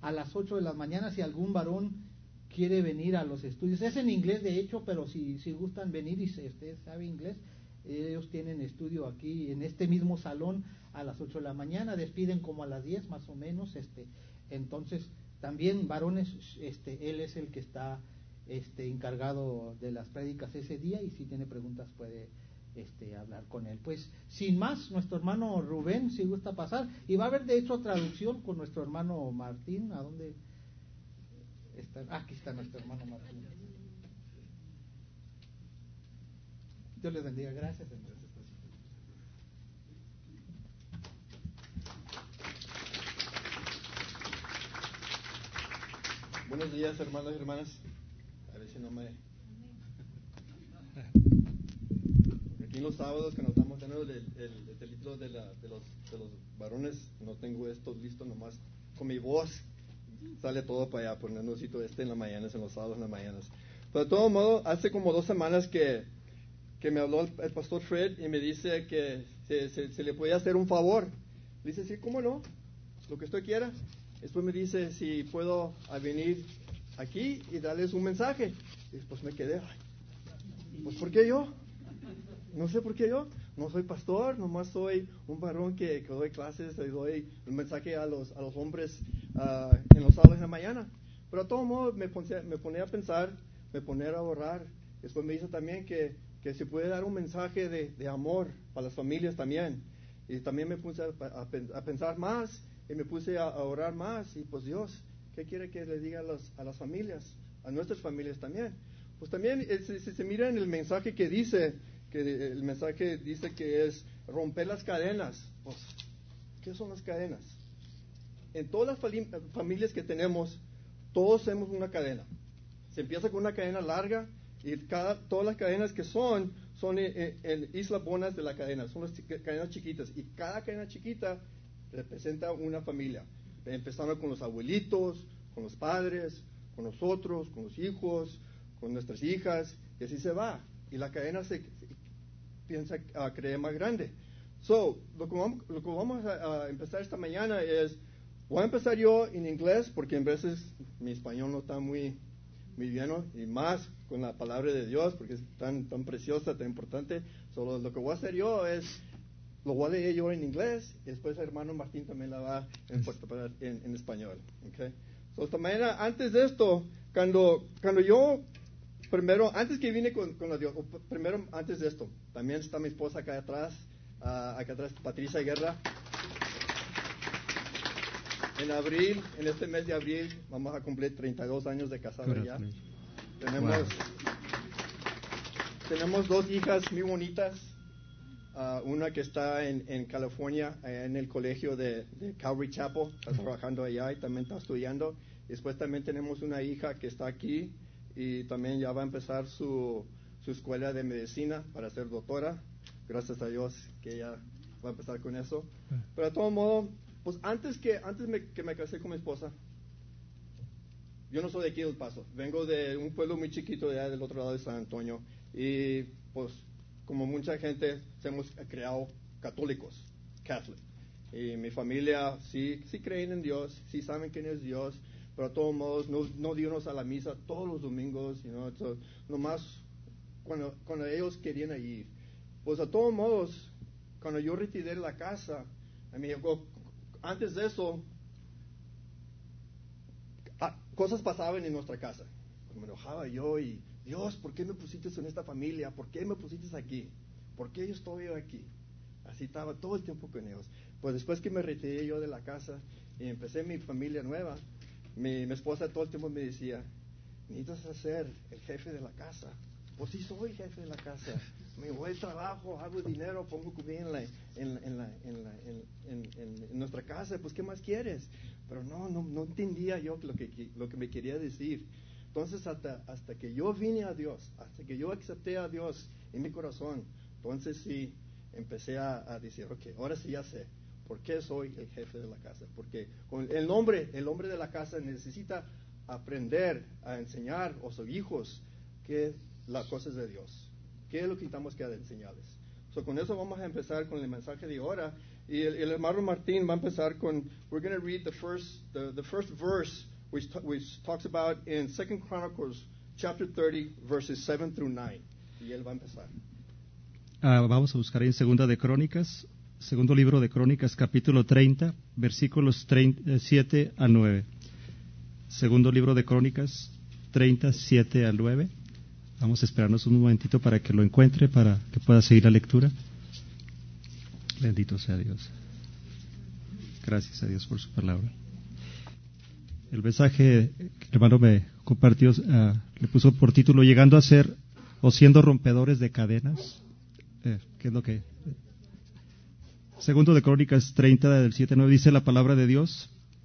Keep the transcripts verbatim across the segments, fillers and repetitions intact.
a las ocho de la mañana si algún varón quiere venir a los estudios. Es en inglés de hecho, pero si, si gustan venir y si usted sabe inglés, ellos tienen estudio aquí en este mismo salón a las ocho de la mañana, despiden como a las diez más o menos, este, entonces también varones, este, él es el que está este, encargado de las prédicas ese día, y si tiene preguntas puede este, hablar con él. Pues sin más, nuestro hermano Rubén, si gusta pasar, y va a haber de hecho traducción con nuestro hermano Martín. ¿A dónde está? Ah, aquí está nuestro hermano Martín. Dios les bendiga. Gracias, hermano. Buenos días, hermanos y hermanas. A ver si no me... Aquí en los sábados que nos estamos dando el, el, el título de, la, de, los, de los varones, no tengo esto listo, nomás con mi voz sale todo para allá, porque no necesito este en las mañanas, en los sábados en las mañanas. Pero de todo modo, hace como dos semanas que, que me habló el, el pastor Fred y me dice que se, se, se le podía hacer un favor. Le dice, sí, ¿cómo no? Lo que usted quiera. Después me dice si puedo a venir aquí y darles un mensaje. Y después me quedé, ay, pues ¿por qué yo? No sé por qué yo. No soy pastor, nomás soy un varón que, que doy clases, y doy un mensaje a los, a los hombres uh, en los sábados de la mañana. Pero a todo modo me ponía, me ponía a pensar, me ponía a orar. Después me dice también que, que se puede dar un mensaje de, de amor para las familias también. Y también me puse a, a, a pensar más. Y me puse a, a orar más, y pues Dios, ¿qué quiere que le diga a, los, a las familias, a nuestras familias también? Pues también eh, se, se, se mira en el mensaje que dice, que el mensaje dice que es romper las cadenas. Pues, ¿qué son las cadenas? En todas las fali- familias que tenemos, todos hacemos una cadena. Se empieza con una cadena larga, y cada, todas las cadenas que son, son en, en eslabones de la cadena, son las ch- cadenas chiquitas, y cada cadena chiquita representa una familia, empezando con los abuelitos, con los padres, con nosotros, con los hijos, con nuestras hijas, y así se va, y la cadena se, se piensa a creer más grande. So, lo que vamos, lo que vamos a, a empezar esta mañana es, voy a empezar yo en inglés, porque en veces mi español no está muy, muy bien, ¿no? Y más con la palabra de Dios, porque es tan, tan preciosa, tan importante. Solo lo que voy a hacer yo es, lo voy a leer yo en inglés, y después el hermano Martín también la va a interpretar en, en español. Okay. So, esta mañana, antes de esto, cuando, cuando yo, primero, antes que vine con, con la Dios, primero, antes de esto, también está mi esposa acá atrás, uh, acá atrás, Patricia Guerra. En abril, en este mes de abril, vamos a cumplir treinta y dos años de casado ya. Tenemos, wow. tenemos dos hijas muy bonitas. Uh, una que está en, en California, eh, en el colegio de, de Calvary Chapel, está trabajando allá y también está estudiando. Después también tenemos una hija que está aquí y también ya va a empezar su, su escuela de medicina para ser doctora. Gracias a Dios que ella va a empezar con eso. Pero de todo modo, pues antes que antes me, que me casé con mi esposa, yo no soy de aquí del Paso. Vengo de un pueblo muy chiquito de allá del otro lado de San Antonio. Y pues, como mucha gente, hemos creado católicos, Catholic. Y mi familia sí, sí creen en Dios, sí saben quién es Dios, pero de todos modos no, no dieron a la misa todos los domingos, you know, so, nomás cuando, cuando ellos querían ir. Pues de todos modos, cuando yo retiré la casa, a mí, antes de eso, ah, cosas pasaban en nuestra casa. Me enojaba yo y, Dios, ¿por qué me pusiste en esta familia? ¿Por qué me pusiste aquí? ¿Por qué yo estoy aquí? Así estaba todo el tiempo con ellos. Pues después que me retiré yo de la casa y empecé mi familia nueva, mi, mi esposa todo el tiempo me decía, necesitas ser el jefe de la casa. Pues sí soy jefe de la casa. Me voy al trabajo, hago dinero, pongo comida en, la, en, en, la, en, la, en, en, en, en nuestra casa. Pues ¿qué más quieres? Pero no, no, no entendía yo lo que, lo que me quería decir. Entonces hasta, hasta que yo vine a Dios, hasta que yo acepté a Dios en mi corazón, entonces sí empecé a, a decir, ok, ahora sí ya sé por qué soy el jefe de la casa. Porque con el hombre, el hombre de la casa necesita aprender a enseñar a sus hijos que las cosas de Dios, qué es lo que tenemos que enseñarles. So, con eso vamos a empezar con el mensaje de ahora. Y el, el hermano Martín va a empezar con, we're going to read the first, the, the first verse, which, t- which talks about in Second Chronicles, chapter thirty, verses seven through nine. Y él va a empezar. Uh, vamos a buscar en Segunda de Crónicas, segundo libro de Crónicas, capítulo treinta, versículos siete al nueve. Segundo libro de Crónicas, treinta, siete al nueve. Vamos a esperarnos un momentito para que lo encuentre, para que pueda seguir la lectura. Bendito sea Dios. Gracias a Dios por su palabra. El mensaje que el hermano me compartió uh, le puso por título Llegando a ser o siendo rompedores de cadenas. Eh, ¿Qué es lo que? Segundo de Crónicas treinta, del siete al nueve, dice la palabra de Dios: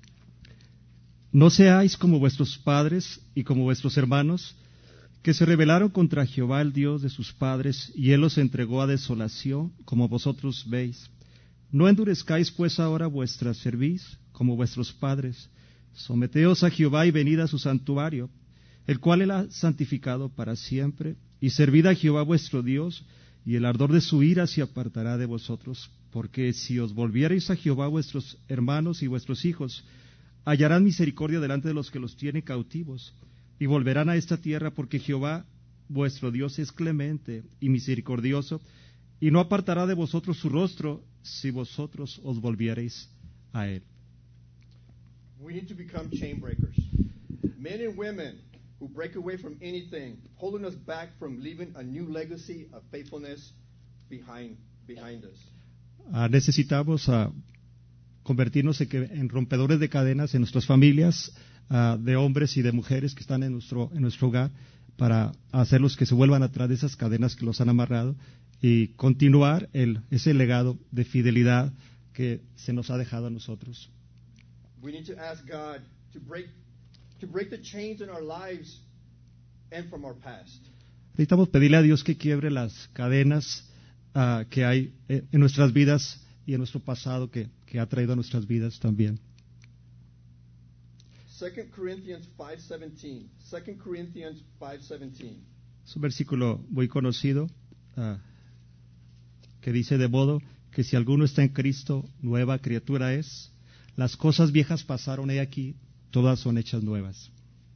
No seáis como vuestros padres y como vuestros hermanos, que se rebelaron contra Jehová, el Dios de sus padres, y él los entregó a desolación, como vosotros veis. No endurezcáis pues ahora vuestra cerviz, como vuestros padres. Someteos a Jehová y venid a su santuario, el cual él ha santificado para siempre, y servid a Jehová vuestro Dios, y el ardor de su ira se apartará de vosotros, porque si os volviereis a Jehová vuestros hermanos y vuestros hijos, hallarán misericordia delante de los que los tienen cautivos, y volverán a esta tierra, porque Jehová vuestro Dios es clemente y misericordioso, y no apartará de vosotros su rostro, si vosotros os volviereis a él. We need to become chain breakers. Men and women who break away from anything, holding us back from leaving a new legacy of faithfulness behind, behind us. Uh, necesitamos uh, convertirnos en, que, en rompedores de cadenas en nuestras familias, uh, de hombres y de mujeres que están en nuestro, en nuestro hogar, para hacerlos que se vuelvan atrás de esas cadenas que los han amarrado y continuar el, ese legado de fidelidad que se nos ha dejado a nosotros. We need to ask God to break to break the chains in our lives and from our past. Necesitamos pedirle a Dios que quiebre las cadenas uh, que hay en nuestras vidas y en nuestro pasado que, que ha traído a nuestras vidas también. Second Corinthians five seventeen. Second Corinthians five seventeen. Es un versículo muy conocido uh, que dice: de modo que si alguno está en Cristo, nueva criatura es. Las cosas viejas pasaron, he aquí, todas son hechas nuevas.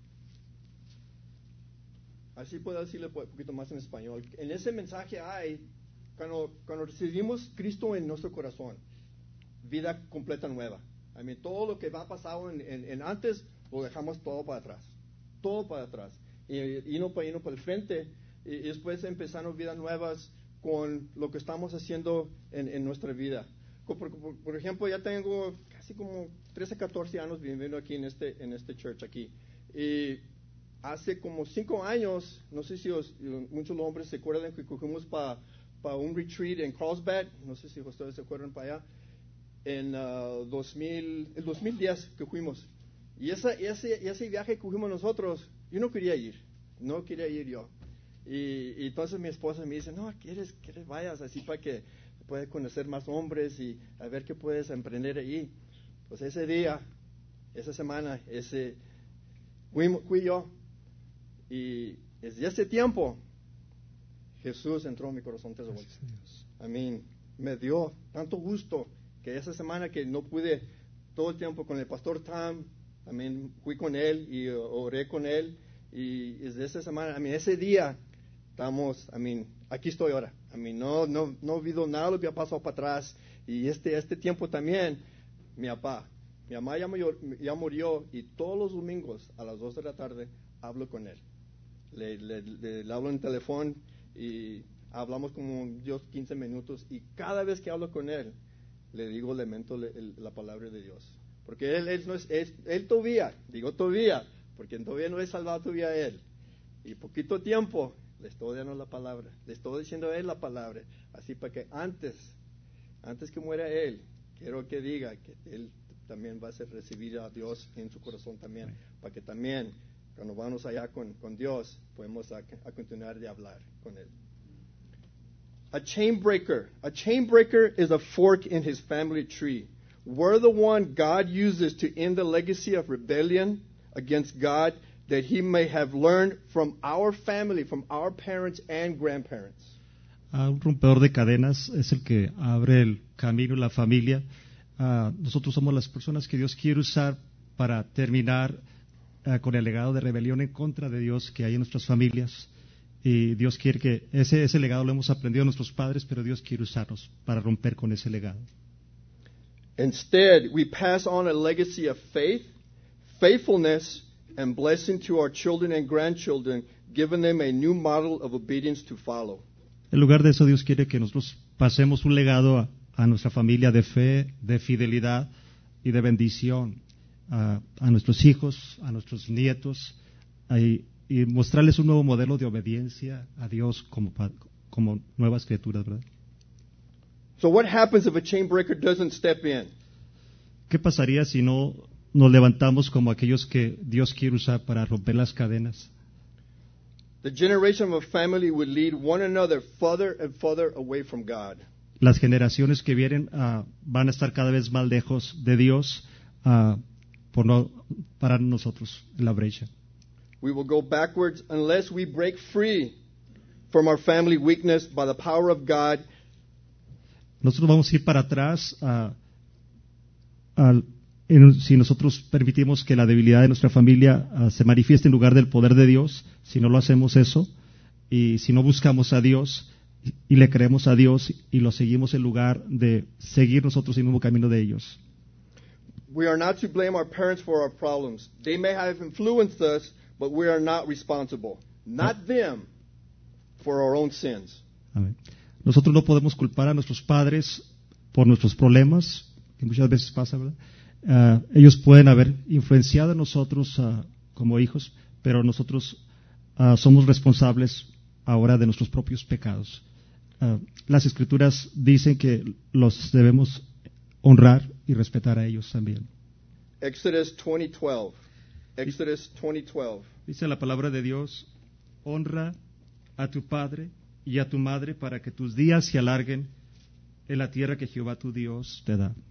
Así puedo decirle un poquito más en español. En ese mensaje hay, cuando, cuando recibimos Cristo en nuestro corazón, vida completa nueva. I mean, todo lo que va pasado en, en, en antes, lo dejamos todo para atrás. Todo para atrás. Y, y no para irnos para el frente. Y, y después empezamos vidas nuevas con lo que estamos haciendo en, en nuestra vida. Por, por, por ejemplo, ya tengo casi como trece, catorce años viviendo aquí en este, en este church aquí. Y hace como cinco años, no sé si os, muchos hombres se acuerdan que cogimos para pa un retreat en Carlsbad, no sé si ustedes se acuerdan para allá, en uh, dos mil, el dos mil diez que fuimos. Y esa, ese, ese viaje que fuimos nosotros, yo no quería ir, no quería ir yo. Y, y entonces mi esposa me dice, no, ¿quieres, quieres vayas así para que puedes conocer más hombres y a ver qué puedes emprender ahí? Pues ese día, esa semana, ese fui, fui yo, y desde ese tiempo Jesús entró en mi corazón de vuelta. I mean, me dio tanto gusto que esa semana que no pude todo el tiempo con el pastor Tom, I mean, fui con él y oré con él, y desde esa semana, I mean, ese día estamos, I mean, aquí estoy ahora. I mean, no, no, no he habido nada lo que ha pasado para atrás. Y este, este tiempo también, mi papá, mi mamá ya murió, ya murió, y todos los domingos a las dos de la tarde hablo con él. Le, le, le, le hablo en teléfono y hablamos como Dios quince minutos, y cada vez que hablo con él, le digo, le mento le, el, la palabra de Dios. Porque él, él, no es, él, él todavía, digo todavía, porque todavía no he salvado todavía a él. Y poquito tiempo le estoy dando la palabra, le estoy diciendo a él la palabra, así para que antes, antes que muera él, quiero que diga que él también va a ser recibir a Dios en su corazón también, para que también, cuando vamos allá con, con Dios, podemos a, a continuar de hablar con él. A chain breaker. A chain breaker is a fork in his family tree. We're the one God uses to end the legacy of rebellion against God that he may have learned from our family, from our parents and grandparents. uh, un rompedor de cadenas, es el que abre el camino en la familia. Uh, nosotros somos las personas que Dios quiere usar para terminar uh, con el legado de rebelión en contra de Dios que hay en nuestras familias. Y Dios quiere que ese, ese legado lo hemos aprendido de nuestros padres, pero Dios quiere usarnos para romper con ese legado. Instead, we pass on a legacy of faith, faithfulness, and blessing to our children and grandchildren, giving them a new model of obedience to follow. En lugar de eso, Dios quiere que nosotros pasemos un legado a, a nuestra familia de fe, de fidelidad y de bendición, a, a nuestros hijos, a nuestros nietos, y, y mostrarles un nuevo modelo de obediencia a Dios como, como nuevas criaturas, ¿verdad? So what happens if a chain breaker doesn't step in? ¿Qué pasaría si no nos levantamos como aquellos que Dios quiere usar para romper las cadenas? The generation of a family would lead one another further and further away from God. Las generaciones que vienen uh, van a estar cada vez más lejos de Dios uh, por no parar nosotros en la brecha. We will go backwards unless we break free from our family weakness by the power of God. Nosotros vamos a ir para atrás uh, al, en, si nosotros permitimos que la debilidad de nuestra familia uh, se manifieste en lugar del poder de Dios. Si no lo hacemos eso, y si no buscamos a Dios y, y le creemos a Dios y lo seguimos en lugar de seguir nosotros el mismo camino de ellos. We are not to blame our parents for our problems. They may have influenced us, but we are not responsible. Not them for our own sins. Amén. Nosotros no podemos culpar a nuestros padres por nuestros problemas, que muchas veces pasa, ¿verdad? Uh, ellos pueden haber influenciado a nosotros uh, como hijos, pero nosotros uh, somos responsables ahora de nuestros propios pecados. Uh, las Escrituras dicen que los debemos honrar y respetar a ellos también. Exodus twenty twelve. Exodus twenty twelve. Dice la palabra de Dios: honra a tu padre y a tu madre para que tus días se alarguen en la tierra que Jehová tu Dios te da.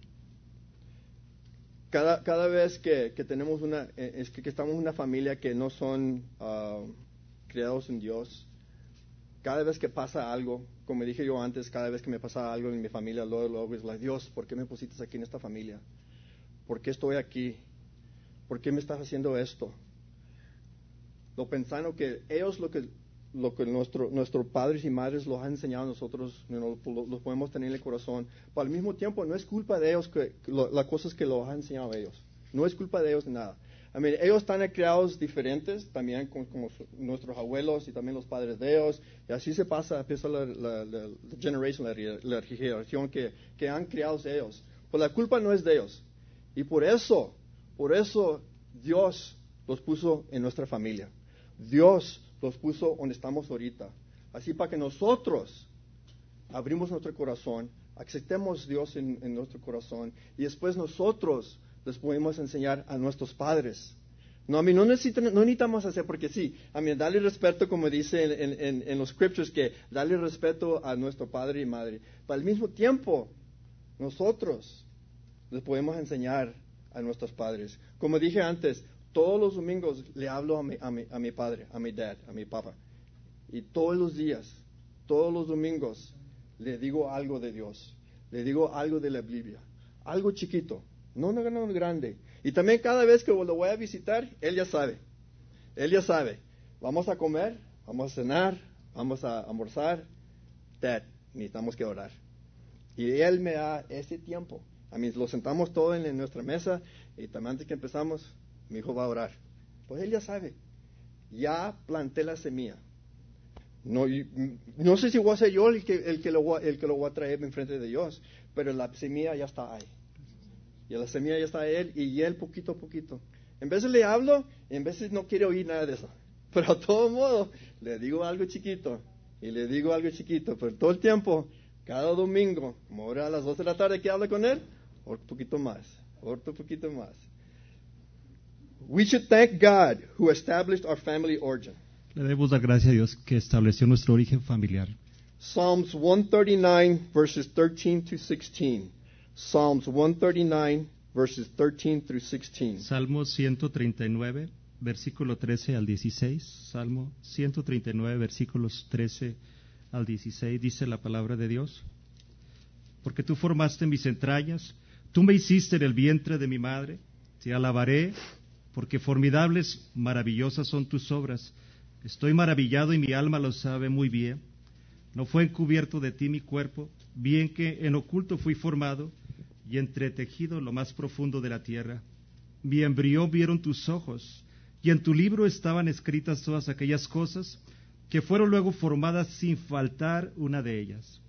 Cada, cada vez que, que tenemos una, es que, que estamos en una familia que no son uh, criados en Dios, cada vez que pasa algo, como dije yo antes, cada vez que me pasa algo en mi familia, luego, luego es like, Dios, ¿por qué me pusiste aquí en esta familia? ¿Por qué estoy aquí? ¿Por qué me estás haciendo esto? Lo pensando que ellos lo que lo que nuestro, nuestros padres y madres los han enseñado a nosotros, you know, lo, lo podemos tener en el corazón, pero al mismo tiempo no es culpa de ellos que, que lo, las cosas que los han enseñado a ellos, no es culpa de ellos de nada. I mean, ellos están criados diferentes también con, como su, nuestros abuelos y también los padres de ellos, y así se pasa, empieza la, la, la, la generation, la, la generación que, que han criado ellos, pues la culpa no es de ellos, y por eso, por eso Dios los puso en nuestra familia. Dios los puso donde estamos ahorita. Así para que nosotros abrimos nuestro corazón, aceptemos a Dios en, en nuestro corazón y después nosotros les podemos enseñar a nuestros padres. No, a mí no, necesitan, no necesitamos hacer, porque sí, a mí darle respeto, como dice en, en, en los scriptures, que darle respeto a nuestro padre y madre. Pero al mismo tiempo, nosotros les podemos enseñar a nuestros padres. Como dije antes, todos los domingos le hablo a mi, a, mi, a mi padre, a mi dad, a mi papá. Y todos los días, todos los domingos, le digo algo de Dios. Le digo algo de la Biblia. Algo chiquito, no no grande. Y también cada vez que lo voy a visitar, él ya sabe. Él ya sabe. Vamos a comer, vamos a cenar, vamos a almorzar. Dad, necesitamos que orar. Y él me da ese tiempo. A mí lo sentamos todo en, en nuestra mesa y también antes que empezamos, mi hijo va a orar. Pues él ya sabe. Ya planté la semilla. No, no sé si voy a ser yo el que, el, que lo voy, el que lo voy a traer enfrente de Dios, pero la semilla ya está ahí. Y la semilla ya está él y él poquito a poquito. En veces le hablo y en veces no quiere oír nada de eso. Pero a todo modo, le digo algo chiquito y le digo algo chiquito. Pero todo el tiempo, cada domingo, como ahora a las dos de la tarde que hablo con él, otro poquito más, otro poquito más. We should thank God who established our family origin. Le debemos dar gracias a Dios que estableció nuestro origen familiar. Psalms one thirty-nine verses thirteen to sixteen. Psalms one thirty-nine verses thirteen through sixteen. Salmo ciento treinta y nueve, versículo trece al dieciséis. Salmo ciento treinta y nueve, versículos trece al dieciséis, dice la palabra de Dios. Porque tú formaste mis entrañas, tú me hiciste en el vientre de mi madre, te alabaré, porque formidables, maravillosas son tus obras. Estoy maravillado y mi alma lo sabe muy bien. No fue encubierto de ti mi cuerpo, bien que en oculto fui formado y entretejido lo más profundo de la tierra. Mi embrión vieron tus ojos, y en tu libro estaban escritas todas aquellas cosas que fueron luego formadas sin faltar una de ellas.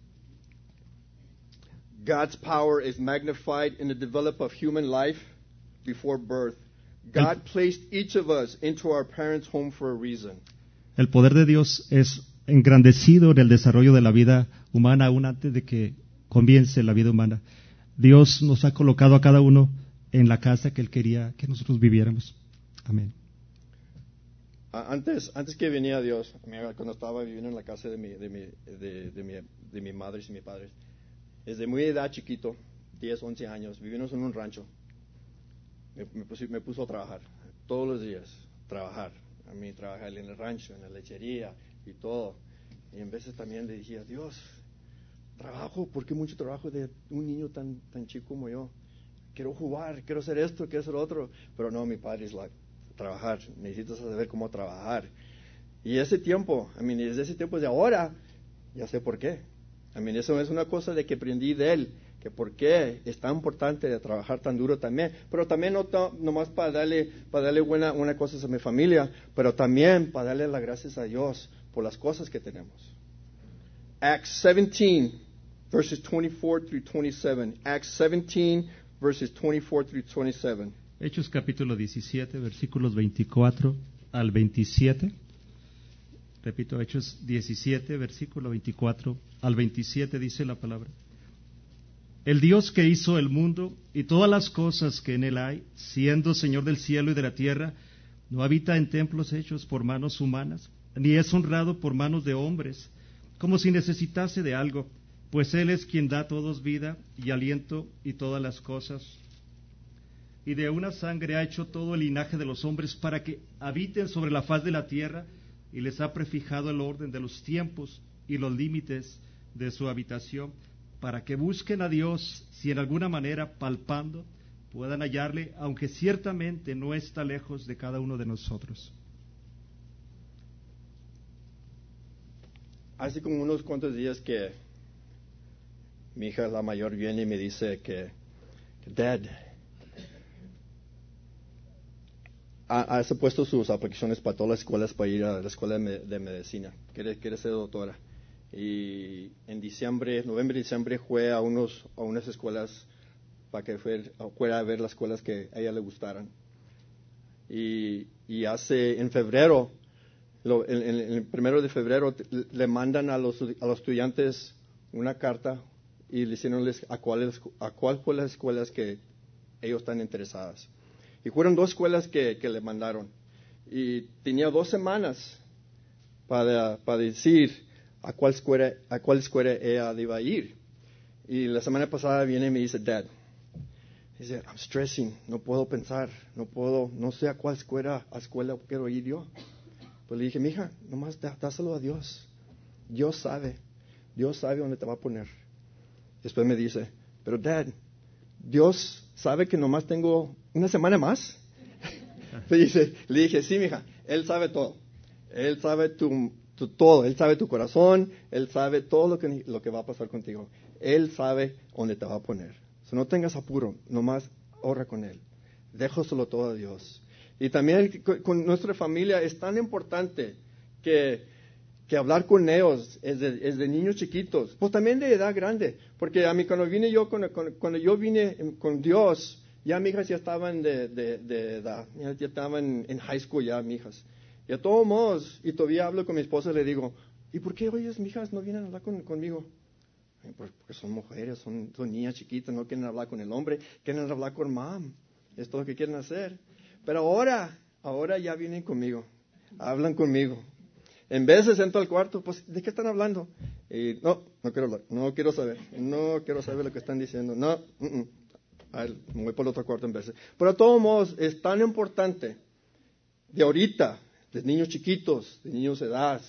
God's power is magnified in the development of human life before birth. God placed each of us into our parents' home for a reason. El poder de Dios es engrandecido en el desarrollo de la vida humana aún antes de que comience la vida humana. Dios nos ha colocado a cada uno en la casa que Él quería que nosotros viviéramos. Amén. Antes, antes que venía Dios, cuando estaba viviendo en la casa de mi, de mi, de, de mi, de mi madre y mi padre, desde muy edad chiquito, diez, once años, vivimos en un rancho. Me, me, puso, me puso a trabajar, todos los días, trabajar. A mí trabajar en el rancho, en la lechería y todo. Y en veces también le dije, Dios, trabajo, ¿por qué mucho trabajo de un niño tan, tan chico como yo? Quiero jugar, quiero hacer esto, quiero hacer lo otro. Pero no, mi padre es like, trabajar, necesitas saber cómo trabajar. Y ese tiempo, I mean, desde ese tiempo de ahora, ya sé por qué. I mean, eso es una cosa de que aprendí de él, que por qué es tan importante de trabajar tan duro también, pero también no to, nomás para darle, para darle buena, buena cosas a mi familia, pero también para darle las gracias a Dios por las cosas que tenemos. Acts seventeen, verses twenty-four through twenty-seven. Acts seventeen, verses twenty-four through twenty-seven. Hechos capítulo diecisiete, versículos veinticuatro al veintisiete. Repito, Hechos diecisiete, versículo veinticuatro al veintisiete, dice la palabra. El Dios que hizo el mundo y todas las cosas que en él hay, siendo Señor del cielo y de la tierra, no habita en templos hechos por manos humanas, ni es honrado por manos de hombres, como si necesitase de algo, pues Él es quien da a todos vida y aliento y todas las cosas. Y de una sangre ha hecho todo el linaje de los hombres para que habiten sobre la faz de la tierra, y les ha prefijado el orden de los tiempos y los límites de su habitación, para que busquen a Dios, si en alguna manera palpando puedan hallarle, aunque ciertamente no está lejos de cada uno de nosotros. Hace como unos cuantos días que mi hija, la mayor, viene y me dice que, Dad, has puesto sus aplicaciones para todas las escuelas para ir a la escuela de, de medicina. Quiere, quiere ser doctora. Y en diciembre, noviembre y diciembre fue a, unos, a unas escuelas para que fue, fuera a ver las escuelas que a ella le gustaran. Y, y hace, en febrero, lo, en, en el primero de febrero, le mandan a los, a los estudiantes una carta y le hicieron a cuáles a cuál fue las escuelas que ellos están interesadas. Y fueron dos escuelas que, que le mandaron. Y tenía dos semanas para, para decir a cuál escuela, a cuál escuela ella iba a ir. Y la semana pasada viene y me dice, Dad, dice, I'm stressing, no puedo pensar, no puedo, no sé a cuál escuela, a escuela quiero ir yo. Pues le dije, mija, nomás dáselo a Dios. Dios sabe, Dios sabe dónde te va a poner. Después me dice, pero Dad, Dios sabe que nomás tengo una semana más. le, dice, le dije, sí, mija, Él sabe todo. Él sabe tu, tu, todo. Él sabe tu corazón. Él sabe todo lo que, lo que va a pasar contigo. Él sabe dónde te va a poner. So, no tengas apuro, nomás ahorra con Él. Déjaselo todo a Dios. Y también con, con nuestra familia es tan importante que, que hablar con ellos es de, es de niños chiquitos, pues también de edad grande. Porque a mí cuando vine yo, cuando, cuando yo vine con Dios, ya mis hijas ya estaban de, de, de edad, ya, ya estaban en high school ya mis hijas. Y a todos modos, y todavía hablo con mi esposa y le digo, ¿y por qué ellas, mis hijas, no vienen a hablar con, conmigo? Porque son mujeres, son, son niñas chiquitas, no quieren hablar con el hombre, quieren hablar con mam. Es todo lo que quieren hacer. Pero ahora, ahora ya vienen conmigo, hablan conmigo. En vez de sentar al cuarto, pues, ¿de qué están hablando? Y, no, no quiero hablar, no quiero saber, no quiero saber lo que están diciendo, no, uh -uh. A ver, me voy por el otro cuarto en vez de. Pero de todos modos, es tan importante de ahorita, de niños chiquitos, de niños de edad,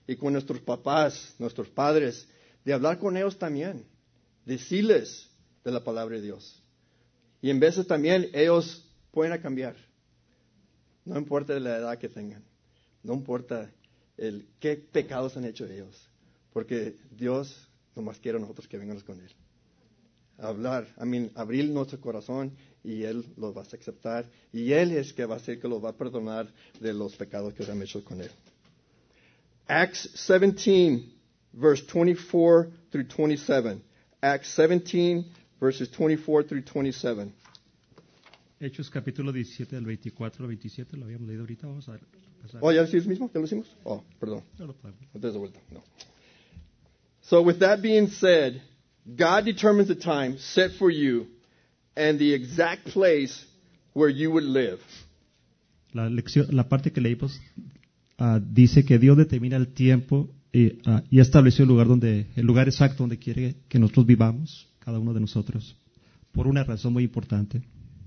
y con nuestros papás, nuestros padres, de hablar con ellos también, decirles de la palabra de Dios. Y en veces también ellos pueden cambiar. No importa la edad que tengan, no importa el qué pecados han hecho ellos, porque Dios nomás quiere a nosotros que vengamos con Él. Hablar, I mean, abrir nuestro corazón y Él los va a aceptar y Él es que va a ser que los va a perdonar de los pecados que han hecho con Él. Acts seventeen, verse twenty-four through twenty-seven. Acts seventeen, verses twenty-four through twenty-seven. Hechos capítulo diecisiete del veinticuatro al veintisiete, lo habíamos leído ahorita, vamos a pasar. Oh, ¿ya lo hicimos mismo? ¿Ya lo hicimos? Oh, perdón. No lo podemos. Entonces de vuelta, no. So with that being said, God determines the time set for you and the exact place where you would live. La lección, la parte que leímos uh, dice que Dios determina el tiempo y, uh, y estableció el lugar donde, el lugar exacto donde quiere que nosotros vivamos, cada uno de nosotros, por una razón muy importante,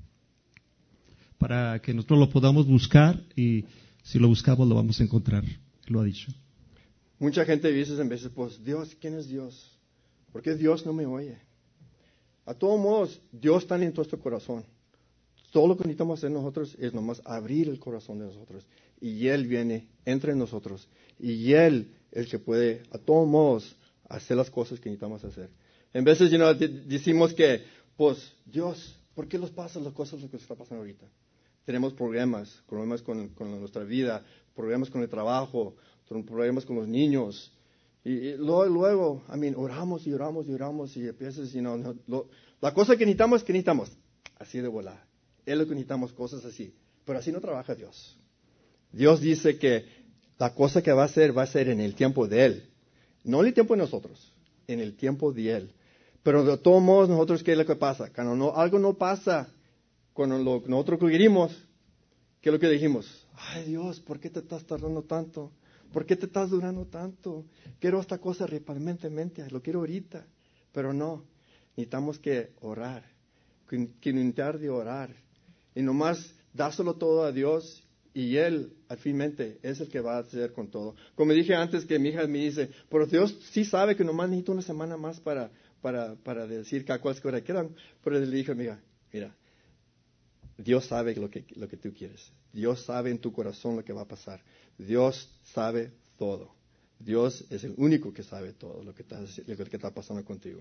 para que nosotros lo podamos buscar y si lo buscamos lo vamos a encontrar. Lo ha dicho. Mucha gente dice en veces, pues, Dios, ¿quién es Dios? ¿Por qué Dios no me oye? A todos modos, Dios está en nuestro corazón. Todo lo que necesitamos hacer nosotros es nomás abrir el corazón de nosotros. Y Él viene entre nosotros. Y Él es el que puede, a todos modos, hacer las cosas que necesitamos hacer. En veces, you know, decimos que, pues, Dios, ¿por qué nos pasan las cosas lo que está pasando ahorita? Tenemos problemas, problemas con, con nuestra vida, problemas con el trabajo, problemas con los niños. Y, y luego, luego, I mean, oramos y oramos y oramos y a veces, you know, no, lo, la cosa que necesitamos, que necesitamos, así de volar. Es lo que necesitamos, cosas así. Pero así no trabaja Dios. Dios dice que la cosa que va a hacer, va a ser en el tiempo de Él. No en el tiempo de nosotros, en el tiempo de Él. Pero de todos modos, nosotros, ¿qué es lo que pasa? Cuando no, algo no pasa, cuando lo, nosotros queremos, ¿qué es lo que dijimos? Ay Dios, ¿por qué te estás tardando tanto? ¿Por qué te estás durando tanto? Quiero esta cosa repentinamente, lo quiero ahorita. Pero no, necesitamos que orar, que, que intentar de orar. Y nomás dárselo todo a Dios y Él, al finmente, es el que va a hacer con todo. Como dije antes que mi hija me dice, pero Dios sí sabe que nomás necesito una semana más para, para, para decir que a cuál hora quedan. Pero le dije, mira, mira, Dios sabe lo que, lo que tú quieres. Dios sabe en tu corazón lo que va a pasar. Dios sabe todo. Dios es el único que sabe todo lo que está, lo que está pasando contigo.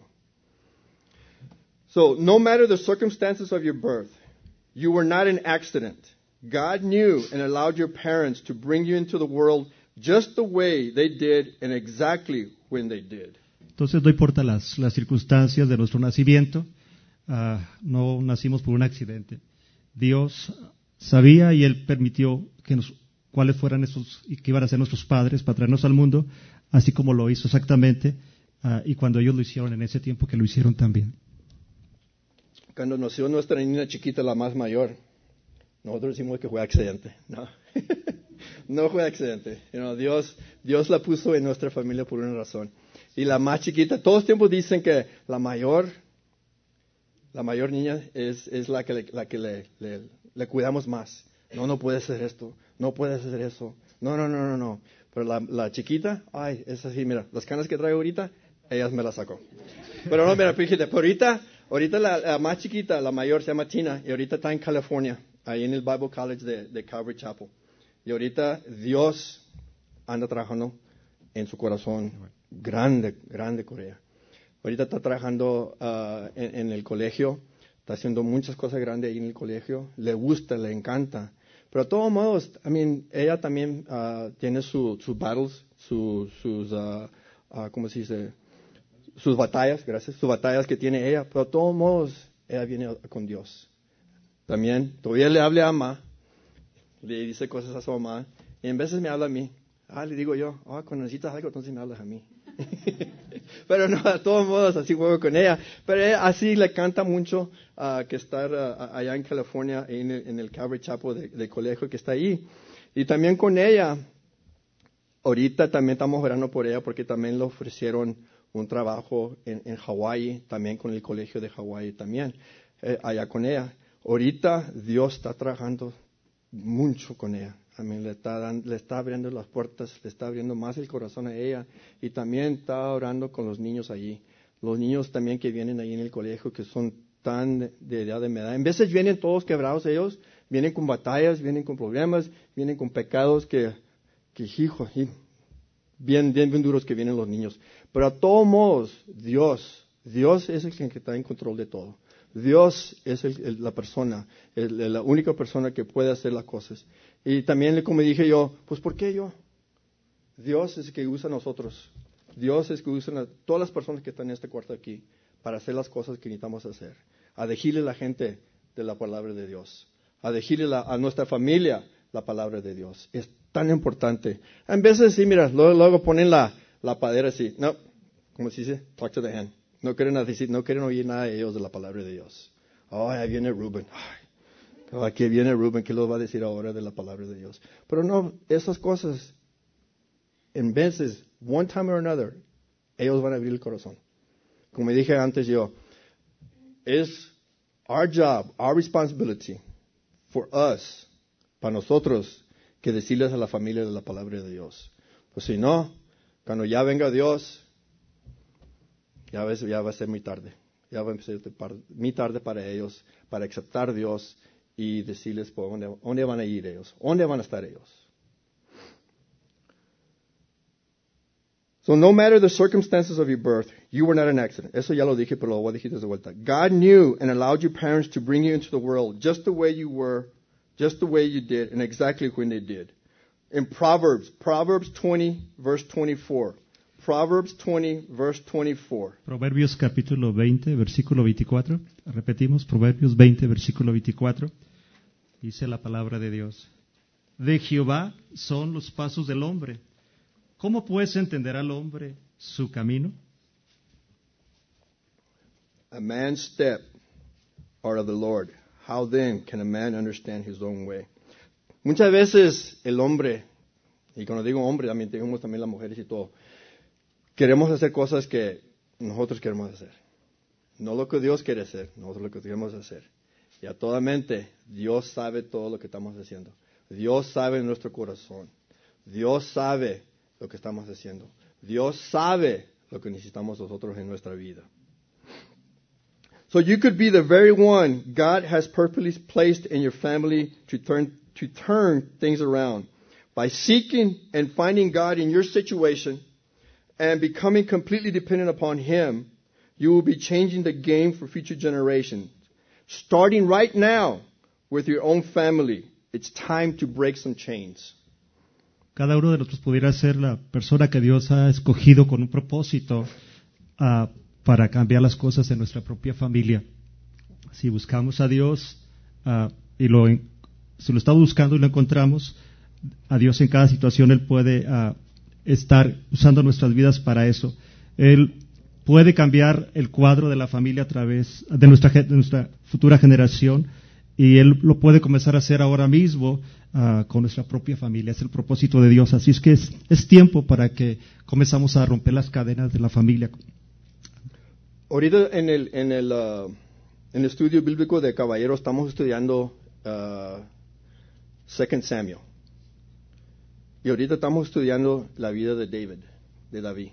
So, no matter the circumstances of your birth, you were not an accident. God knew and allowed your parents to bring you into the world just the way they did and exactly when they did. Entonces, no importa las, las circunstancias de nuestro nacimiento, uh, no nacimos por un accidente. Dios sabía y Él permitió que nos, cuáles fueran esos, y que iban a ser nuestros padres para traernos al mundo, así como lo hizo exactamente, uh, y cuando ellos lo hicieron en ese tiempo que lo hicieron también. Cuando nació nuestra niña chiquita, la más mayor, nosotros decimos que fue accidente. No, no fue accidente. You know, Dios, Dios la puso en nuestra familia por una razón. Y la más chiquita, todos los tiempos dicen que la mayor, la mayor niña es, es la que, le, la que le, le, le cuidamos más. No, no puede ser esto, no puede ser eso. No, no, no, no, no. Pero la, la chiquita, ay, es así, mira, las canas que traigo ahorita, ellas me las sacó. Pero no, mira, fíjate, pero ahorita, ahorita la, la más chiquita, la mayor, se llama Tina, y ahorita está en California, ahí en el Bible College de, de Calvary Chapel. Y ahorita Dios anda trabajando en su corazón, grande, grande Corea. Ahorita está trabajando uh, en, en el colegio, está haciendo muchas cosas grandes ahí en el colegio, le gusta, le encanta. Pero de todos modos, I mean, ella también uh, tiene su, sus battles, su, sus, uh, uh, ¿cómo se dice? Sus batallas, gracias, sus batallas que tiene ella. Pero de todos modos, ella viene con Dios. También, todavía le habla a mamá, le dice cosas a su mamá, y en veces me habla a mí. Ah, le digo yo, ah, cuando necesitas algo, entonces me hablas a mí. Pero no, de todos modos, así juego con ella. Pero ella, así le canta mucho uh, que estar uh, allá en California, en el, en el Calvary Chapel de, de colegio que está ahí. Y también con ella, ahorita también estamos orando por ella porque también le ofrecieron un trabajo en, en Hawái, también con el colegio de Hawái también, eh, allá con ella. Ahorita Dios está trabajando mucho con ella. A mí le está, dando, le está abriendo las puertas, le está abriendo más el corazón a ella. Y también está orando con los niños allí. Los niños también que vienen ahí en el colegio, que son tan de, de edad de mi edad. En veces vienen todos quebrados ellos, vienen con batallas, vienen con problemas, vienen con pecados que, que hijo, bien, bien, bien duros que vienen los niños. Pero a todos modos, Dios, Dios es el que está en control de todo. Dios es el, el, la persona, el, la única persona que puede hacer las cosas. Y también, como dije yo, pues ¿por qué yo? Dios es el que usa a nosotros. Dios es el que usa a todas las personas que están en este cuarto aquí para hacer las cosas que necesitamos hacer. A decirle a la gente de la palabra de Dios. A decirle la, a nuestra familia la palabra de Dios. Es tan importante. En veces sí, mira, luego, luego ponen la, la padera así. No, como se dice, talk to the hand. No quieren decir, no quieren oír nada de ellos de la palabra de Dios. Oh, ahí viene Rubén. Ay, aquí viene Rubén, ¿qué les va a decir ahora de la palabra de Dios? Pero no, esas cosas, en veces, one time or another, ellos van a abrir el corazón. Como dije antes yo, es our job, our responsibility for us, para nosotros, que decirles a la familia de la palabra de Dios. Pues si no, cuando ya venga Dios, ya, ves, ya va a ser muy tarde. Ya va a ser muy tarde para ellos, para aceptar a Dios y decirles por dónde, dónde van a ir ellos, dónde van a estar ellos. So no matter the circumstances of your birth, you were not an accident. Eso ya lo dije, pero lo voy a decir de vuelta. God knew and allowed your parents to bring you into the world just the way you were, just the way you did, and exactly when they did. In Proverbs, Proverbs twenty, verse twenty-four. Proverbs twenty, verse twenty-four. Proverbios capítulo veinte, versículo veinticuatro. Repetimos, Proverbios veinte, versículo veinticuatro. Dice la palabra de Dios. De Jehová son los pasos del hombre. ¿Cómo pues entenderá el hombre su camino? A man's step are of the Lord. How then can a man understand his own way? Muchas veces el hombre, y cuando digo hombre, también tenemos también las mujeres y todo, queremos hacer cosas que nosotros queremos hacer. No lo que Dios quiere hacer, nosotros lo que queremos hacer. Y a toda mente, Dios sabe todo lo que estamos haciendo. Dios sabe nuestro corazón. Dios sabe lo que estamos haciendo. Dios sabe lo que necesitamos nosotros en nuestra vida. So you could be the very one God has purposely placed in your family to turn, to turn things around. By seeking and finding God in your situation and becoming completely dependent upon Him, you will be changing the game for future generations. Starting right now with your own family, it's time to break some chains. Cada uno de nosotros pudiera ser la persona que Dios ha escogido con un propósito uh, para cambiar las cosas en nuestra propia familia. Si buscamos a Dios uh, y lo, si lo estamos buscando y lo encontramos, a Dios en cada situación Él puede uh, estar usando nuestras vidas para eso. Él puede cambiar el cuadro de la familia a través de nuestra, de nuestra futura generación, y Él lo puede comenzar a hacer ahora mismo uh, con nuestra propia familia. Es el propósito de Dios. Así es que es, es tiempo para que comenzamos a romper las cadenas de la familia. Ahorita en el, en el, uh, en el estudio bíblico de Caballero estamos estudiando uh, Second Samuel. Y ahorita estamos estudiando la vida de David, de David.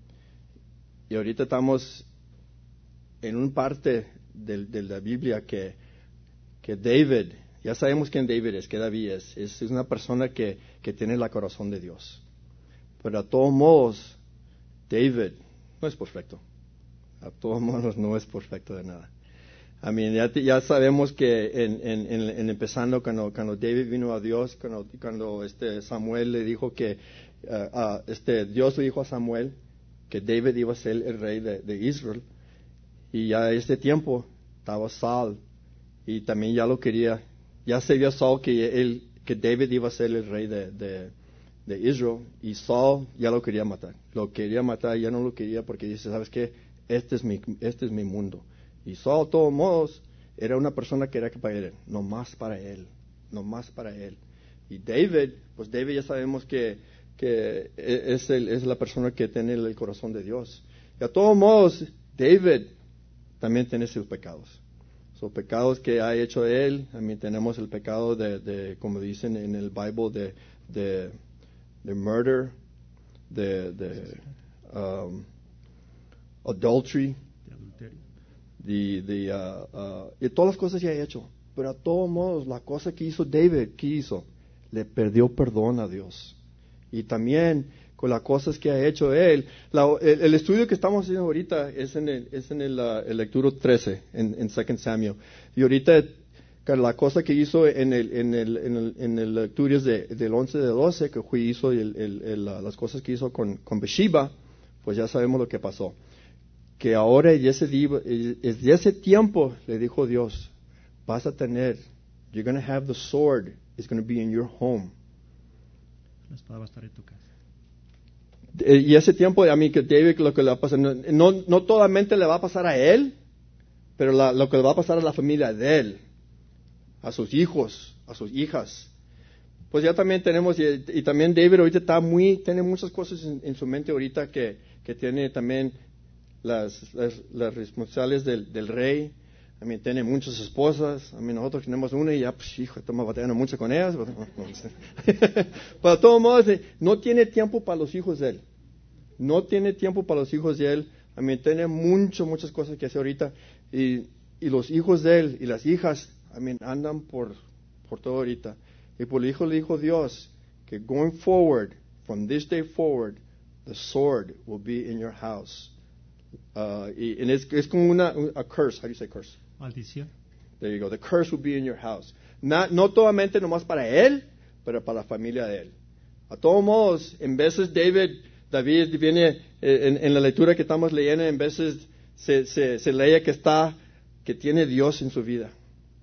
Y ahorita estamos en una parte de, de la Biblia que, que David, ya sabemos quién David es, que David es. Es, es una persona que, que tiene el corazón de Dios. Pero a todos modos, David no es perfecto. A todos modos no es perfecto de nada. I mean, ya, ya sabemos que en, en, en, en empezando cuando, cuando David vino a Dios, cuando, cuando este Samuel le dijo que, uh, uh, este Dios le dijo a Samuel que David iba a ser el rey de, de Israel, y ya este tiempo estaba Saúl, y también ya lo quería, ya sabía Saúl que, él, que David iba a ser el rey de, de, de Israel, y Saúl ya lo quería matar, lo quería matar, ya no lo quería porque dice, ¿sabes qué? Este es mi, este es mi mundo. Y Saúl, de todos modos, era una persona que era para él, no más para él, no más para él. Y David, pues David ya sabemos que, que es, el, es la persona que tiene el corazón de Dios. Y a todos modos, David también tiene sus pecados. Los pecados que ha hecho él, también tenemos el pecado de, de como dicen en el Bible, de, de, de murder, de, de um, adultery, De adulterio. de, de, uh, uh, y todas las cosas que ha hecho. Pero a todos modos, la cosa que hizo David, ¿qué hizo? Le perdió perdón a Dios. Y también con las cosas que ha hecho él. La, el, el estudio que estamos haciendo ahorita es en el, es en el, uh, el lecturo trece, en, en Second Samuel. Y ahorita la cosa que hizo en el, en el, en el, en el lectura es de, del once de doce, que fue, hizo el, el, el, las cosas que hizo con, con Bathsheba, pues ya sabemos lo que pasó. Que ahora, y ese, desde ese tiempo, le dijo Dios, vas a tener, you're going to have the sword, it's going to be in your home. La espada va a estar en tu casa. Y ese tiempo, a mí, que David, lo que le va a pasar, no, no, no totalmente le va a pasar a él, pero la, lo que le va a pasar a la familia de él, a sus hijos, a sus hijas. Pues ya también tenemos, y, y también David ahorita está muy, tiene muchas cosas en, en su mente ahorita que, que tiene también las, las, las responsables del, del rey. A mí tiene muchas esposas, a mí nosotros tenemos una y ya, pues hijo, estamos batallando mucho con ellas. Pero de todos modos, no tiene tiempo para los hijos de él. No tiene tiempo para los hijos de él. A mí tiene muchas, muchas cosas que hacer ahorita. Y, y los hijos de él y las hijas, a mí andan por, por todo ahorita. Y por el hijo le dijo Dios que going forward, from this day forward, the sword will be in your house. Uh, y, y es, es como una, a curse. How do you say curse? Maldición. There you go. The curse will be in your house. No, no totalmente nomás para él, pero para la familia de él. A todos modos, en veces David, David viene en, en la lectura que estamos leyendo, en veces se, se, se lee que está, que tiene Dios en su vida.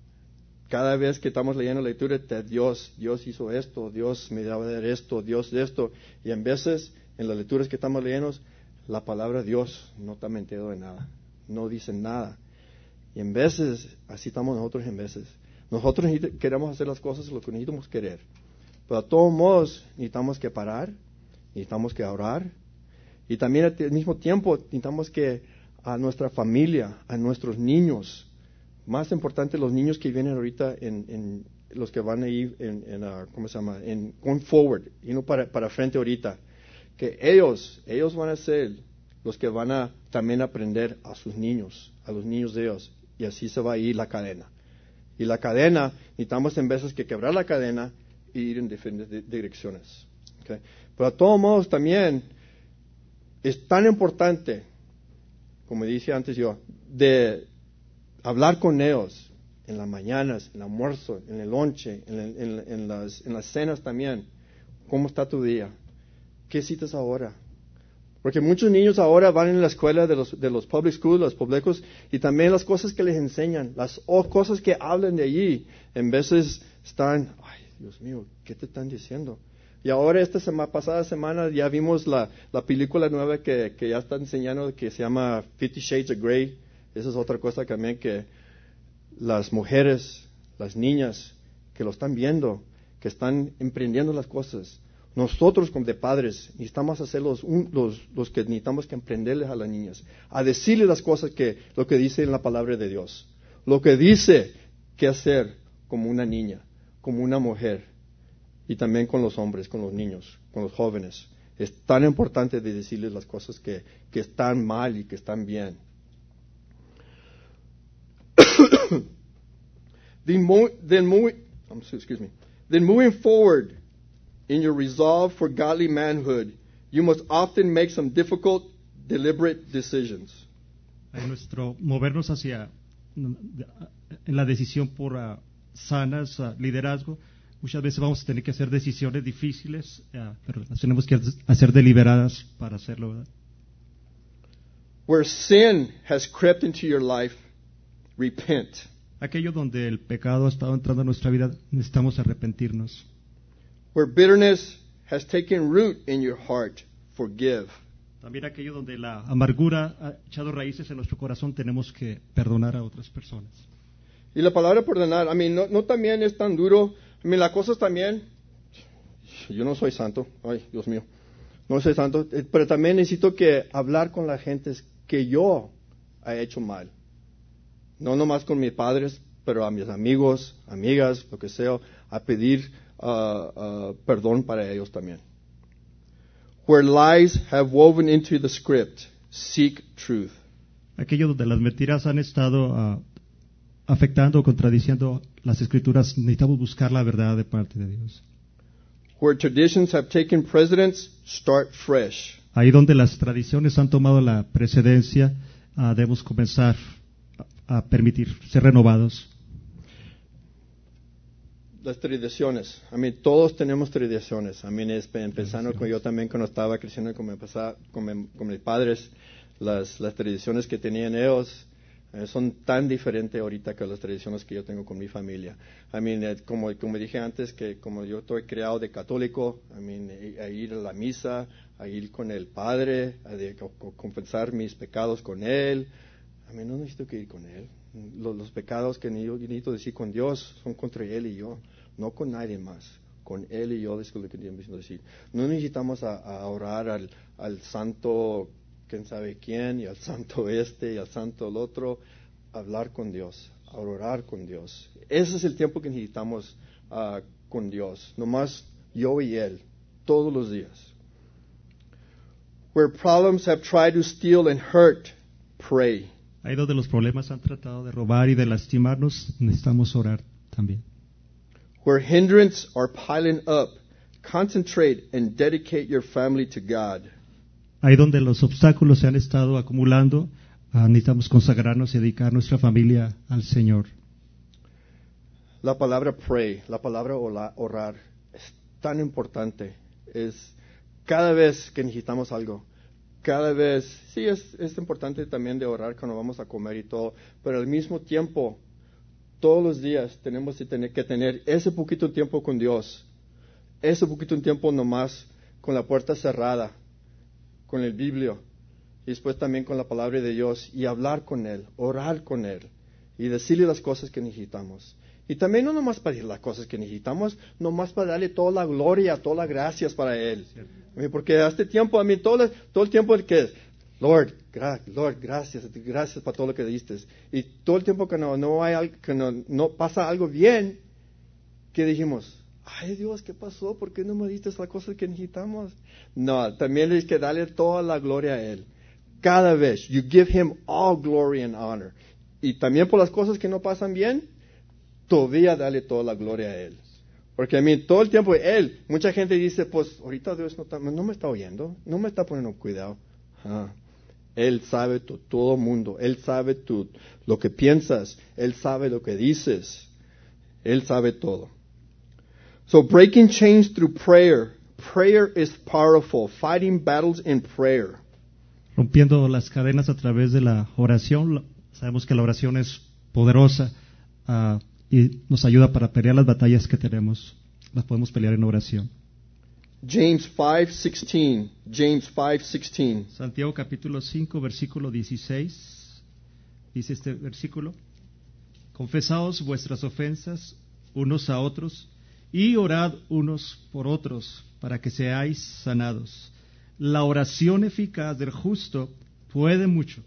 Cada vez que estamos leyendo la lectura de Dios, Dios hizo esto, Dios me daba de esto, Dios de esto. Y en veces, en las lecturas que estamos leyendo, la palabra Dios no está mentido de nada. No dice nada. Y en veces, así estamos nosotros en veces. Nosotros queremos hacer las cosas lo que necesitamos querer. Pero de todos modos, necesitamos que parar, necesitamos que orar. Y también al mismo tiempo, necesitamos que a nuestra familia, a nuestros niños, más importante los niños que vienen ahorita, en, en los que van a ir, en, en uh, ¿cómo se llama? En going forward, y no para, para frente ahorita. Que ellos, ellos van a ser los que van a también aprender a sus niños, a los niños de ellos. Y así se va a ir la cadena. Y la cadena, necesitamos en veces que quebrar la cadena e ir en diferentes direcciones. ¿Okay? Pero a todos modos también es tan importante, como dije antes yo, de hablar con ellos en las mañanas, en el almuerzo, en el lonche, en, el, en, en, las, en las cenas también. ¿Cómo está tu día? ¿Qué citas ahora? Porque muchos niños ahora van en la escuela de los, de los public schools, los públicos, y también las cosas que les enseñan, las oh, cosas que hablan de allí, en veces están, ay, Dios mío, ¿qué te están diciendo? Y ahora esta semana, pasada semana ya vimos la, la película nueva que, que ya están enseñando, que se llama Fifty Shades of Grey. Esa es otra cosa también que las mujeres, las niñas que lo están viendo, que están emprendiendo las cosas. Nosotros como de padres necesitamos hacer los, un, los, los que necesitamos que emprenderles a las niñas, a decirles las cosas que, lo que dice en la palabra de Dios, lo que dice que hacer como una niña, como una mujer, y también con los hombres, con los niños, con los jóvenes. Es tan importante de decirles las cosas que, que están mal y que están bien. then, mo- then, moving, excuse me, then moving forward, in your resolve for godly manhood, you must often make some difficult, deliberate decisions. En nuestro movernos hacia en la decisión por uh, sanas, uh, liderazgo, muchas veces vamos a tener que hacer decisiones difíciles, uh, pero las tenemos que hacer deliberadas para hacerlo, ¿verdad? Where sin has crept into your life, repent. Aquello donde el pecado ha estado entrando en nuestra vida, necesitamos arrepentirnos. Where bitterness has taken root in your heart, forgive. También aquello donde la amargura ha echado raíces en nuestro corazón, tenemos que perdonar a otras personas. Y la palabra perdonar, a mí no, no también es tan duro. A mí las cosas también, yo no soy santo, ay Dios mío, no soy santo, pero también necesito que hablar con la gente que yo he hecho mal. no nomás con mis padres, pero a mis amigos, amigas, lo que sea, a pedir uh, uh, perdón para ellos también. Where lies have woven into the script, seek truth. Aquello donde las mentiras han estado uh, afectando o contradiciendo las escrituras, necesitamos buscar la verdad de parte de Dios. Where traditions have taken precedence, start fresh. Ahí donde las tradiciones han tomado la precedencia, uh, debemos comenzar a, a permitir ser renovados. Las tradiciones. I mean, todos tenemos tradiciones. I mean, es, empezando con yo también cuando estaba creciendo con, mi pasado, con, mi, con mis padres, las, las tradiciones que tenían ellos eh, son tan diferentes ahorita que las tradiciones que yo tengo con mi familia. I mean, eh, como, como dije antes, que como yo estoy criado de católico, I mean, a, a ir a la misa, a ir con el Padre, a, de, a, a confesar mis pecados con Él. I mean, no necesito que ir con Él. Los, los pecados que yo necesito decir con Dios son contra Él y yo. No con nadie más, con Él y yo, es lo que queríamos decir. No necesitamos a, a orar al, al santo, quién sabe quién, y al santo este, y al santo el otro, hablar con Dios, a orar con Dios. Ese es el tiempo que necesitamos uh, con Dios, nomás yo y Él, todos los días. Where problems have tried to steal and hurt, pray. Ahí donde los problemas han tratado de robar y de lastimarnos, necesitamos orar también. Where hindrances are piling up, concentrate and dedicate your family to God. Ahí donde los obstáculos se han estado acumulando, uh, necesitamos consagrarnos y dedicar nuestra familia al Señor. La palabra pray, la palabra orar, es tan importante. Es cada vez que necesitamos algo, cada vez, sí es, es importante también de orar cuando vamos a comer y todo, pero al mismo tiempo, todos los días tenemos que tener, que tener ese poquito tiempo con Dios, ese poquito tiempo nomás con la puerta cerrada, con el Biblio, y después también con la palabra de Dios, y hablar con Él, orar con Él, y decirle las cosas que necesitamos. Y también no nomás para decir las cosas que necesitamos, nomás para darle toda la gloria, todas las gracias para Él. Porque a este tiempo, a mí todo, todo el tiempo el que es, Lord, gra- Lord, gracias, gracias para todo lo que diste. Y todo el tiempo que no, no hay, que no, no pasa algo bien, que dijimos, ay Dios, ¿qué pasó? ¿Por qué no me diste las cosas que necesitamos? No, también hay que darle toda la gloria a Él. Cada vez, you give Him all glory and honor. Y también por las cosas que no pasan bien, todavía dale toda la gloria a Él. Porque a mí todo el tiempo Él, mucha gente dice, pues ahorita Dios no, está, no me está oyendo, no me está poniendo cuidado. Ah. Él sabe tu, todo el mundo. Él sabe tu, lo que piensas. Él sabe lo que dices. Él sabe todo. So breaking chains through prayer. Prayer is powerful. Fighting battles in prayer. Rompiendo las cadenas a través de la oración. Sabemos que la oración es poderosa uh, y nos ayuda para pelear las batallas que tenemos. Las podemos pelear en oración. James five sixteen. James five sixteen. Santiago capítulo cinco, versículo dieciséis. Dice este versículo: Confesaos vuestras ofensas unos a otros y orad unos por otros para que seáis sanados. La oración eficaz del justo puede mucho.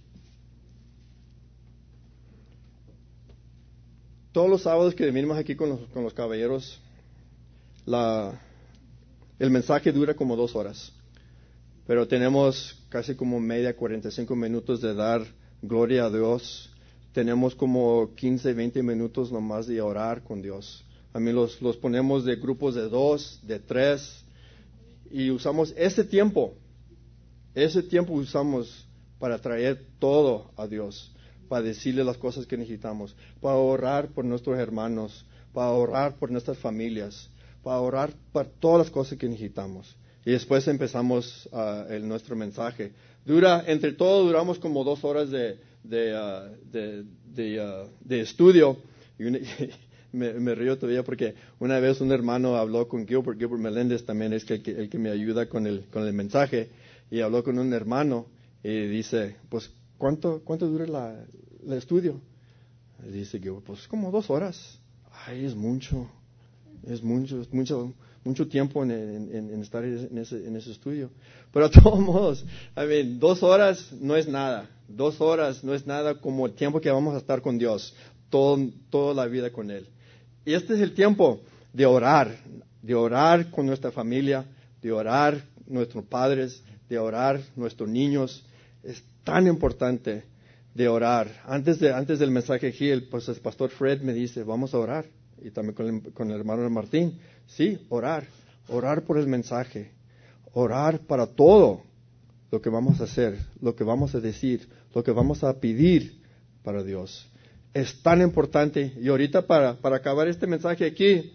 Todos los sábados que venimos aquí con los, con los caballeros, la... el mensaje dura como dos horas, pero tenemos casi como media, cuarenta y cinco minutos de dar gloria a Dios. Tenemos como quince, veinte minutos nomás de orar con Dios. A mí los, los ponemos de grupos de dos, de tres, y usamos ese tiempo, ese tiempo usamos para traer todo a Dios, para decirle las cosas que necesitamos, para orar por nuestros hermanos, para orar por nuestras familias, para orar por todas las cosas que necesitamos. Y después empezamos uh, el, nuestro mensaje. Dura, entre todo, duramos como dos horas de, de, uh, de, de, uh, de estudio. Y una, me, me río todavía porque una vez un hermano habló con Gilbert, Gilbert Meléndez también es el que, el que me ayuda con el, con el mensaje, y habló con un hermano y dice, pues, ¿cuánto, cuánto dura la, el estudio? Y dice Gilbert, pues como dos horas. Ay, es mucho. Es mucho, es mucho, mucho tiempo en, en, en estar en ese, en ese estudio. Pero a todos modos, I mean, dos horas no es nada. Dos horas no es nada como el tiempo que vamos a estar con Dios, todo, toda la vida con Él. Y este es el tiempo de orar, de orar con nuestra familia, de orar nuestros padres, de orar nuestros niños. Es tan importante de orar. Antes, de, antes del mensaje aquí, el, pues, el pastor Fred me dice, vamos a orar. Y también con el, con el hermano Martín. Sí, orar. Orar por el mensaje. Orar para todo lo que vamos a hacer, lo que vamos a decir, lo que vamos a pedir para Dios. Es tan importante. Y ahorita para, para acabar este mensaje aquí,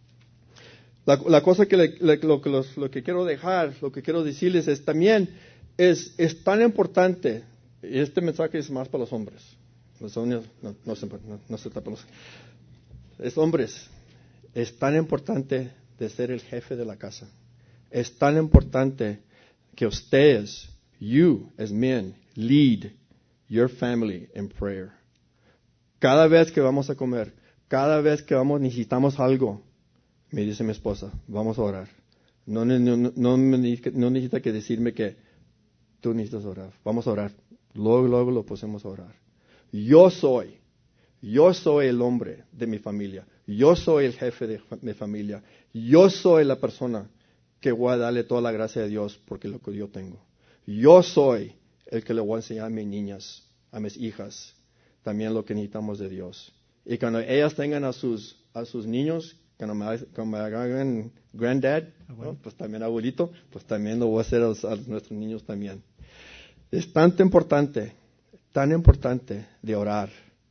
la, la cosa que, le, le, lo, que los, lo que quiero dejar, lo que quiero decirles es también, es, es tan importante, y este mensaje es más para los hombres. Los hombres no, no, se, no, no se tapan los... Es hombres. Es tan importante de ser el jefe de la casa. Es tan importante que ustedes, you as men, lead your family in prayer. Cada vez que vamos a comer, cada vez que vamos necesitamos algo, me dice mi esposa, vamos a orar. No, no, no, no, no necesita que decirme que tú necesitas orar. Vamos a orar. Luego, luego lo pusimos a orar. Yo soy, yo soy el hombre de mi familia. Yo soy el jefe de mi familia. Yo soy la persona que voy a darle toda la gracia de Dios porque lo que yo tengo. Yo soy el que le voy a enseñar a mis niñas, a mis hijas, también lo que necesitamos de Dios. Y cuando ellas tengan a sus, a sus niños, cuando me, cuando me hagan granddad, ¿no? Pues también abuelito, pues también lo voy a hacer a, a nuestros niños también. Es tan importante, tan importante de orar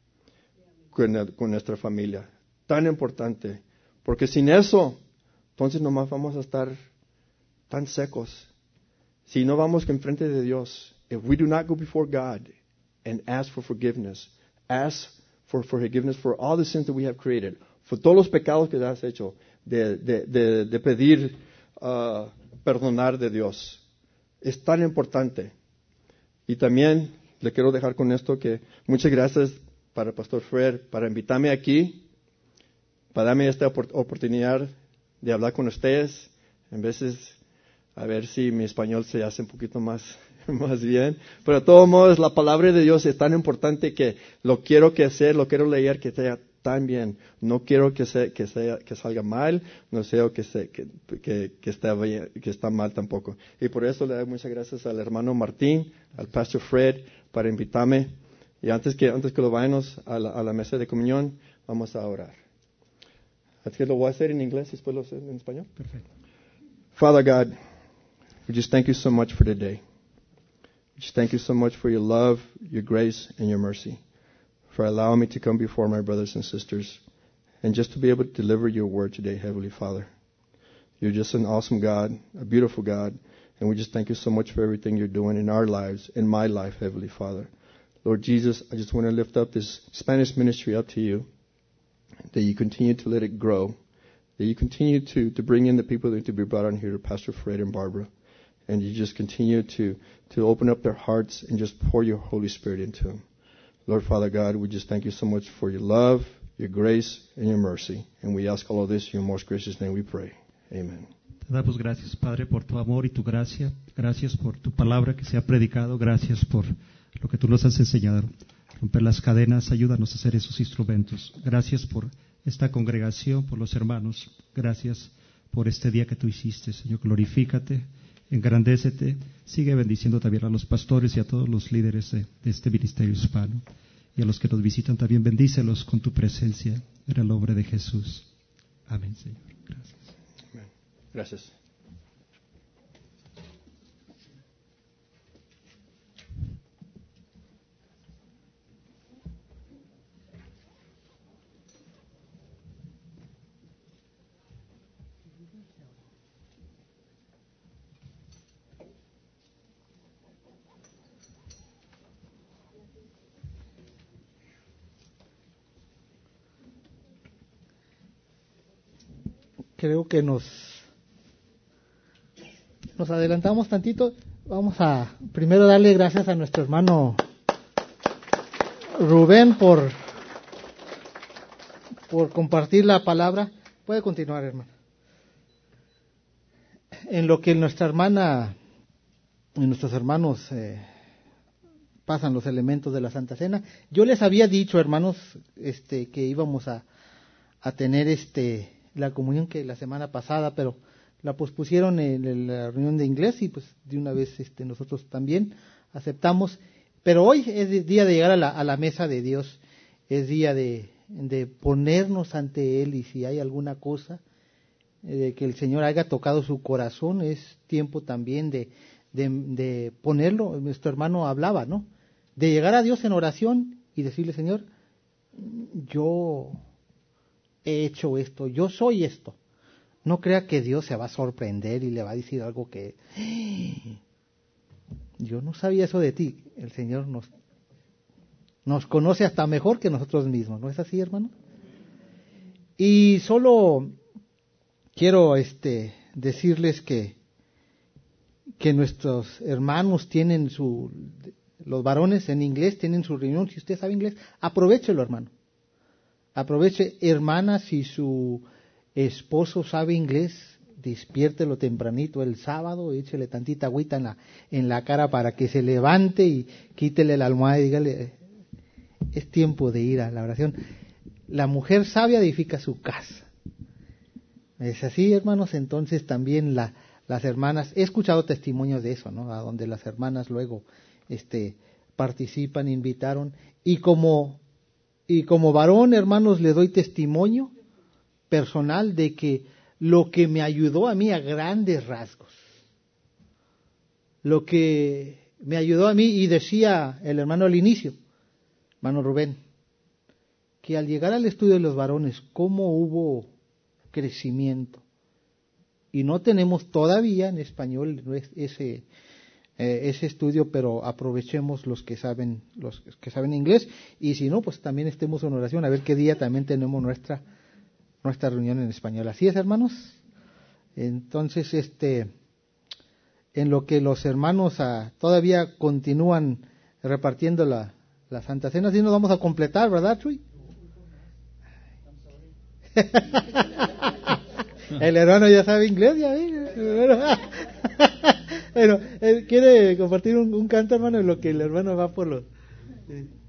con, con nuestra familia. Tan importante. Porque sin eso, entonces nomás vamos a estar tan secos. Si no vamos enfrente de Dios, if we do not go before God and ask for forgiveness, ask for, for forgiveness for all the sins that we have created, for todos los pecados que has hecho, de, de, de, de pedir uh, perdonar de Dios. Es tan importante. Y también le quiero dejar con esto que muchas gracias para el pastor Fred, para invitarme aquí, para darme esta oportunidad de hablar con ustedes. En veces, a ver si mi español se hace un poquito más, más bien. Pero de todos modos, la palabra de Dios es tan importante que lo quiero que hacer, lo quiero leer que sea tan bien. No quiero que, se, que, sea, que salga mal, no sé que, se, que, que, que, está, que está mal tampoco. Y por eso le doy muchas gracias al hermano Martín, al pastor Fred, para invitarme. Y antes que, antes que lo vayamos a la, a la mesa de comunión, vamos a orar. Así que lo voy a hacer en inglés y después lo hacer en español. Perfecto. Father God, we just thank you so much for today. We just thank you so much for your love, your grace, and your mercy, for allowing me to come before my brothers and sisters and just to be able to deliver your word today, Heavenly Father. You're just an awesome God, a beautiful God, and we just thank you so much for everything you're doing in our lives, in my life, Heavenly Father. Lord Jesus, I just want to lift up this Spanish ministry up to you, that you continue to let it grow, that you continue to, to bring in the people that need to be brought on here, Pastor Fred and Barbara, and you just continue to, to open up their hearts and just pour your Holy Spirit into them. Lord Father God, we just thank you so much for your love, your grace, and your mercy. And we ask all of this in your most gracious name we pray. Amen. Te damos gracias, Padre, por tu amor y tu gracia. Gracias por tu palabra que se ha predicado. Gracias por lo que tú nos has enseñado. Romper las cadenas, ayúdanos a ser esos instrumentos. Gracias por esta congregación, por los hermanos. Gracias por este día que tú hiciste, Señor. Glorifícate, engrandécete. Sigue bendiciendo también a los pastores y a todos los líderes de, de este ministerio hispano. Y a los que nos visitan también, bendícelos con tu presencia. En el nombre de Jesús. Amén, Señor. Gracias. Amén. Gracias. Creo que nos nos adelantamos tantito. Vamos a primero darle gracias a nuestro hermano Rubén por por compartir la palabra. Puede continuar, hermano. en lo que nuestra hermana y nuestros hermanos eh, pasan los elementos de la Santa Cena, yo les había dicho, hermanos, este, que íbamos a, a tener este la comunión que la semana pasada, pero la pospusieron en la reunión de inglés y pues de una vez este, nosotros también aceptamos. Pero hoy es día de llegar a la, a la mesa de Dios, es día de, de ponernos ante Él, y si hay alguna cosa eh, de que el Señor haya tocado su corazón, es tiempo también de, de, de ponerlo. Nuestro hermano hablaba, ¿no? De llegar a Dios en oración y decirle, Señor, yo he hecho esto, yo soy esto. No crea que Dios se va a sorprender y le va a decir algo que... Yo no sabía eso de ti. El Señor nos, nos conoce hasta mejor que nosotros mismos, ¿no es así, hermano? Y solo quiero este, decirles que, que nuestros hermanos tienen su... Los varones en inglés tienen su reunión. Si usted sabe inglés, aprovéchelo, hermano. Aproveche, hermana, si su esposo sabe inglés, despiértelo tempranito el sábado, échele tantita agüita en la, en la cara para que se levante y quítele la almohada y dígale, es tiempo de ir a la oración. La mujer sabia edifica su casa. Es así, hermanos. Entonces también la, las hermanas, he escuchado testimonios de eso, ¿no? A donde las hermanas luego este, participan, invitaron, y como, y como varón, hermanos, le doy testimonio personal de que lo que me ayudó a mí a grandes rasgos, lo que me ayudó a mí, y decía el hermano al inicio, hermano Rubén, que al llegar al estudio de los varones, cómo hubo crecimiento, y no tenemos todavía en español ese, eh, ese estudio, pero aprovechemos los que saben, los que saben inglés, y si no, pues también estemos en oración, a ver qué día también tenemos nuestra nuestra reunión en español. Así es, hermanos. Entonces, este, en lo que los hermanos ah, todavía continúan repartiendo la, la Santa Cena, así nos vamos a completar, ¿verdad, Chuy? El hermano ya sabe inglés, ya ve. Bueno, él quiere compartir un, un canto, hermano, en lo que el hermano va por los...